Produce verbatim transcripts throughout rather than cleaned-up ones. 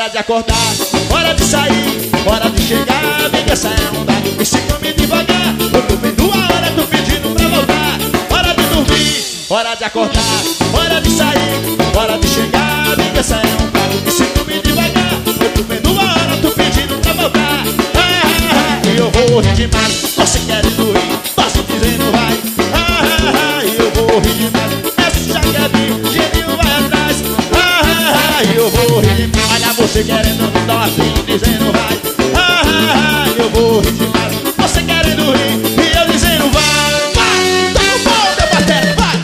hora de acordar, hora de sair, hora de chegar, vem essa é onda. E se come devagar, eu tô vendo a hora, tô pedindo pra voltar. Hora de dormir, hora de acordar, hora de sair, hora de chegar, vem essa é onda. E se come devagar, eu tô vendo a hora, tô pedindo pra voltar. Ah, ah, ah, e eu vou rir demais, você querendo rir, posso dizendo vai. Ah, ah, ah, e eu vou rir demais, essa já quer vir, geninho vai atrás. Ah, ah, ah, e eu vou rir demais, olha você querendo rir, novinho dizendo vai. Ah, ah, ah, e eu vou rir demais, você querendo rir e eu dizendo vai. Vai, tá com bom, meu batera, vai.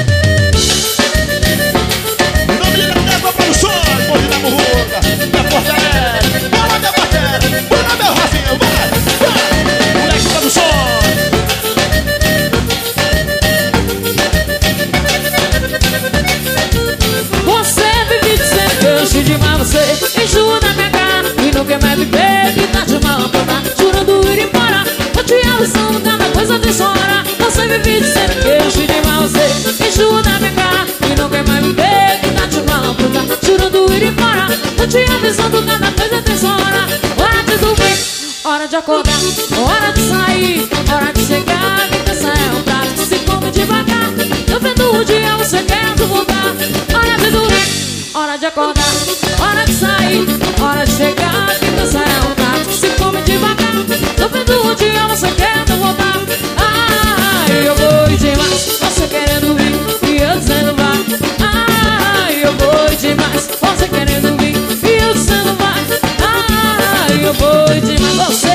Em nome de Deus, Produções, Morri da Murruca, da Porta Alegre. Bora, meu batera, bora, meu Rafinha, vai, vai. Moleque Produções. Você vive dizendo que eu encho demais você, enjoo na minha cara e não quer mais viver, que tá de mal pra dar, jurando ir embora. Tô te avisando, cada coisa tem sua hora. Você vive dizendo que eu encho demais você, enjoo na minha cara e não quer mais viver, que tá de mal pra dar, jurando ir embora. Tô te avisando, cada coisa tem sua hora. Hora de dormir, hora de acordar, hora de sair, hora de chegar, vem dançar é um prato, se come devagar. Tô vendo o dia, você quer voltar. Hora de dormir, hora de acordar, hora de sair, hora de chegar, que dançar é um prato, se come devagar. Tô vendo o dia, você quer voltar. Ah, eu vou demais, você querendo vir e eu dizendo vai. Ah, eu vou demais, você querendo vir e eu dizendo vai. Ah, eu vou demais, você